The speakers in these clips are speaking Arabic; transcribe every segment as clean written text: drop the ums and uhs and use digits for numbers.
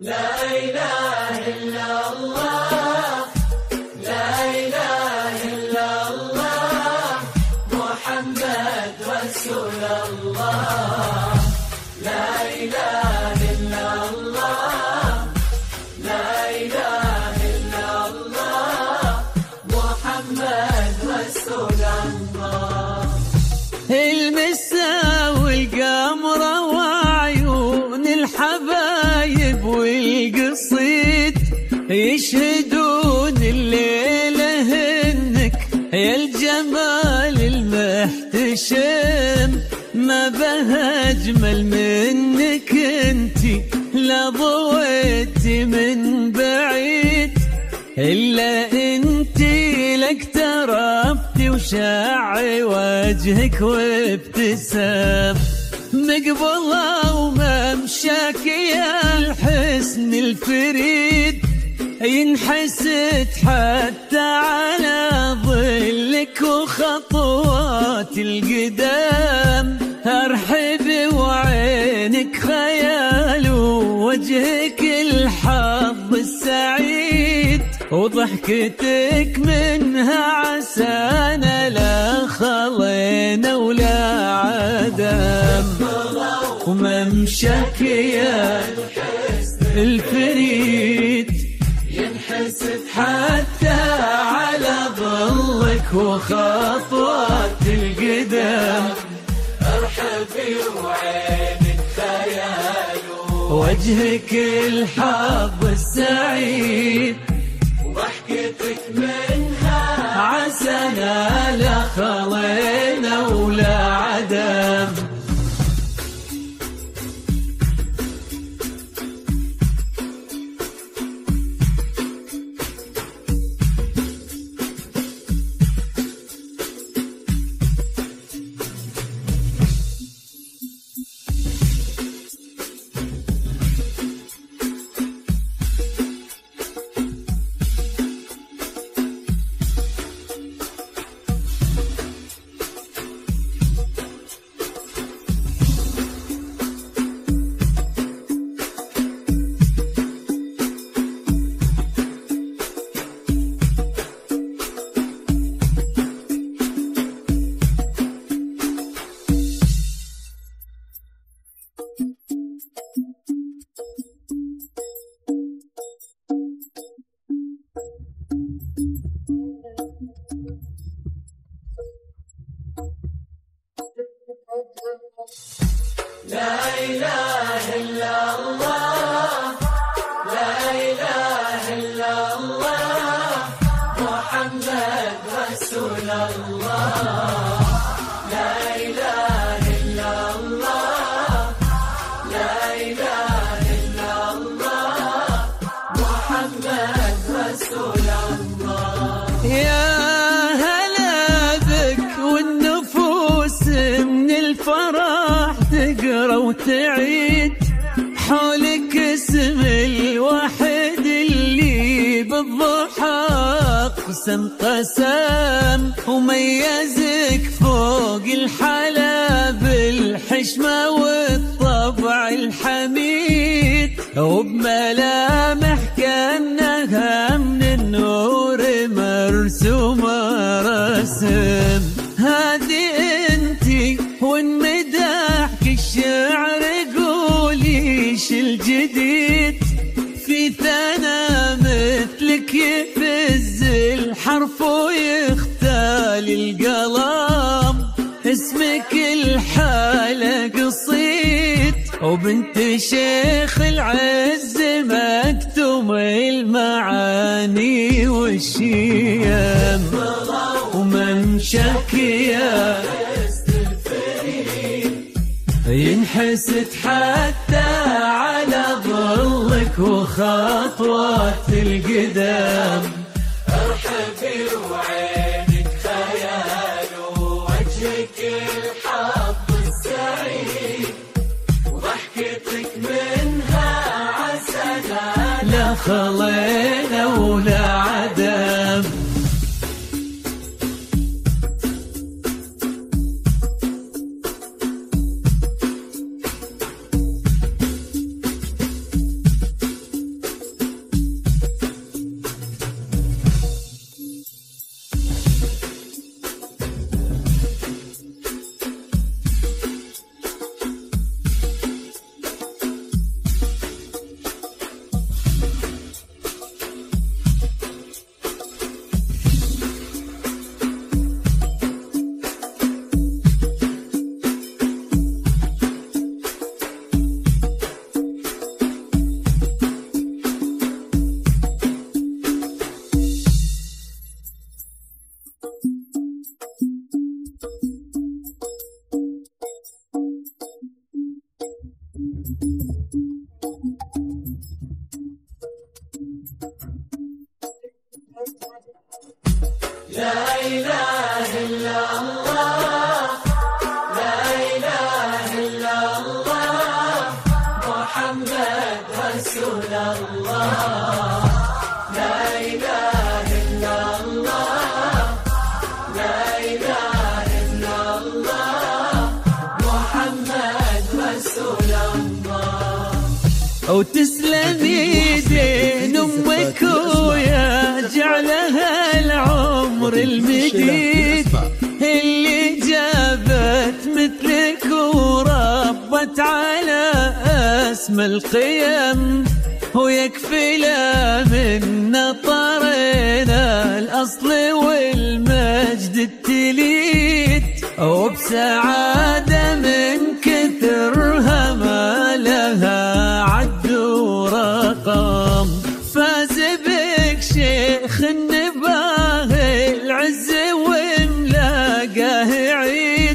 لا إله إلا الله، لا إله إلا الله، محمد رسول الله. لا إله إلا الله، لا إله إلا الله، محمد رسول الله. المسا والقمرة وعيون الحبايب والقصيد يشهدون الليلة إنك يا الجمال المحتشم، ما بها أجمل منك انتي لا ضويتي من بعيد، إلا انتي لك تربتي وشاعي وجهك وابتسام، مقبلة وممشاك يا الحسن الفريد، ينحسد حتى على ظلك وخطوات القدام، ارحبي وعينك خيال ووجهك الحظ السعيد، وضحكتك منها عسانا لا خلينا ولا عدم، وممشاك يا الفريد ينحسد حتى على ظلك وخطوات القدام، ارحبي وعينك خيال وجهك الحظ السعيد، وضحكتك منها عسانا لا خلينا ولا عدم. لا إله إلا الله، لا إله إلا الله، محمد رسول الله. لا إله إلا الله، لا إله إلا الله، محمد رسول الله. يا هلا بك والنفوس من الفرح تقرا وتعيد، حولك اسم الواحد اللي بالضحى قسم قسم، وميزك فوق الحلا بالحشمة والطبع الحميد، وبملامح كأنها من النور مرسومة رسم، هذه انتي وانمدحك الشعر قوليش الجديد، في ثنا مثلك يفز الحرف ويختال القلم، اسمك الحالة قصيد وبنت شيخ العز مكتوم المعاني والشيم، وممشاك يا ينحسد حتى على ظلك وخطوات القدام، ارحبي وعينك خيال ووجهك الحظ السعيد، وضحكتك منها عسانا لا خلينا ولا عدم. لا إله إلا الله، لا إله إلا الله، محمد رسول الله. لا إله إلا الله، لا إله إلا الله، محمد رسول الله. أو تسلم يدين أمك ويا جعلها العمر المديد اللي جابت مثلك وربت على أسمى القيم، ويكفي لا من طرنا الأصل والمجد التليد، وبسعادة من كثرها ما لها عد ورقم. فاز بك شيخ النباه العز وملاقاه عيد،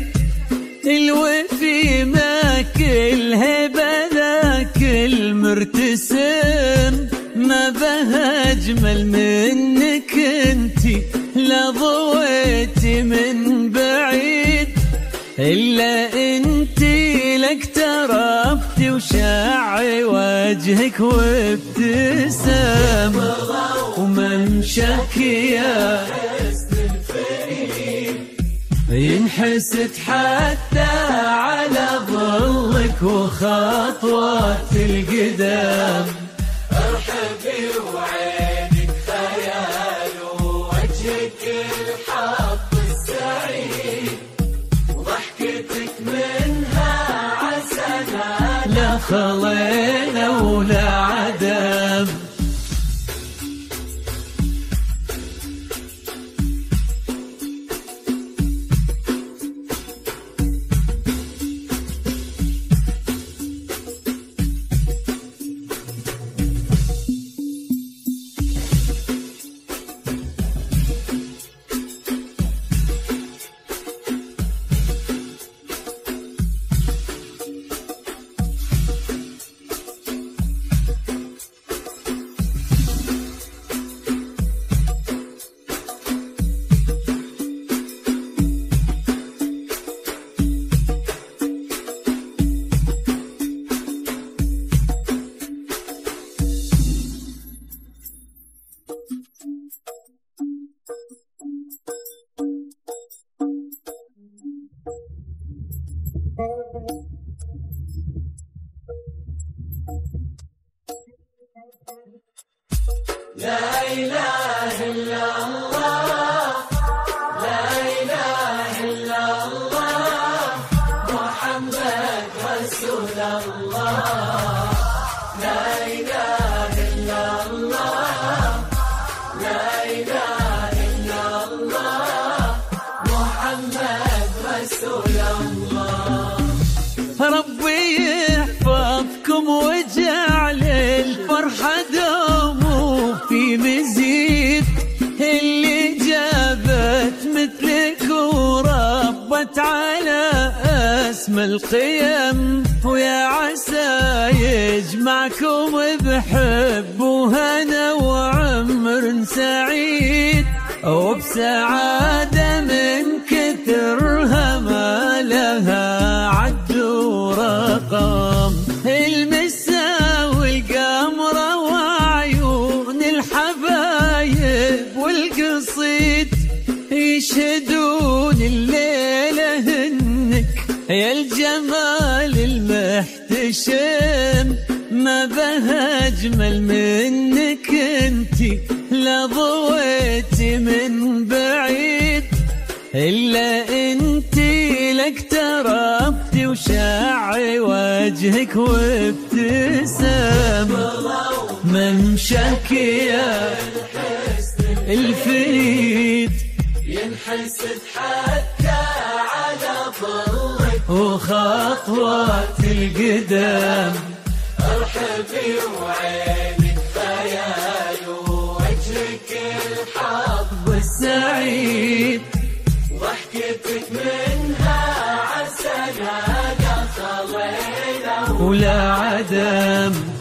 الوفي ما كل هبة ذاك المرتسم، ما بها أجمل منك انتي لا ضويتي من بعيد، إلا انتي لك تربتي وشع وجهك وابتسام، وممشاك يا حسن الفريد ينحسد حتى على ظلك وخطوات القدام. ارحبي وعينك خيال، ووجهك الحظ السعيد، وضحكتك منها عسلات لا خلينا ولا عدم. لا إله إلا الله، لا إله إلا الله، محمد رسول الله. لا إله إلا الله، لا إله إلا الله، محمد رسول الله. ربي يحفظكم وجعل الفرحة دوم في مزيد، اللي جابت مثلك وربت على أسمى القيم، ويا عسى يجمعكم بحب وهنا وعمر سعيد، وبسعادة من كثرها ما لها عد ورقم. المسا والقمرة وعيون الحبايب والقصيد يشهدون الليلة انك يا الجمال المحتشم، ما بها أجمل منك انتي لا ضويتي من بعيد، إلا انتي لك تربتي وشع وجهك وابتسام، ممشاك يا الفريد ينحسد حتى على ظلك وخطوات القدام. ارحبي وعينك خيال، ووجهك الحظ السعيد، ضحكتك منها عسلات خلينا ولا عدم.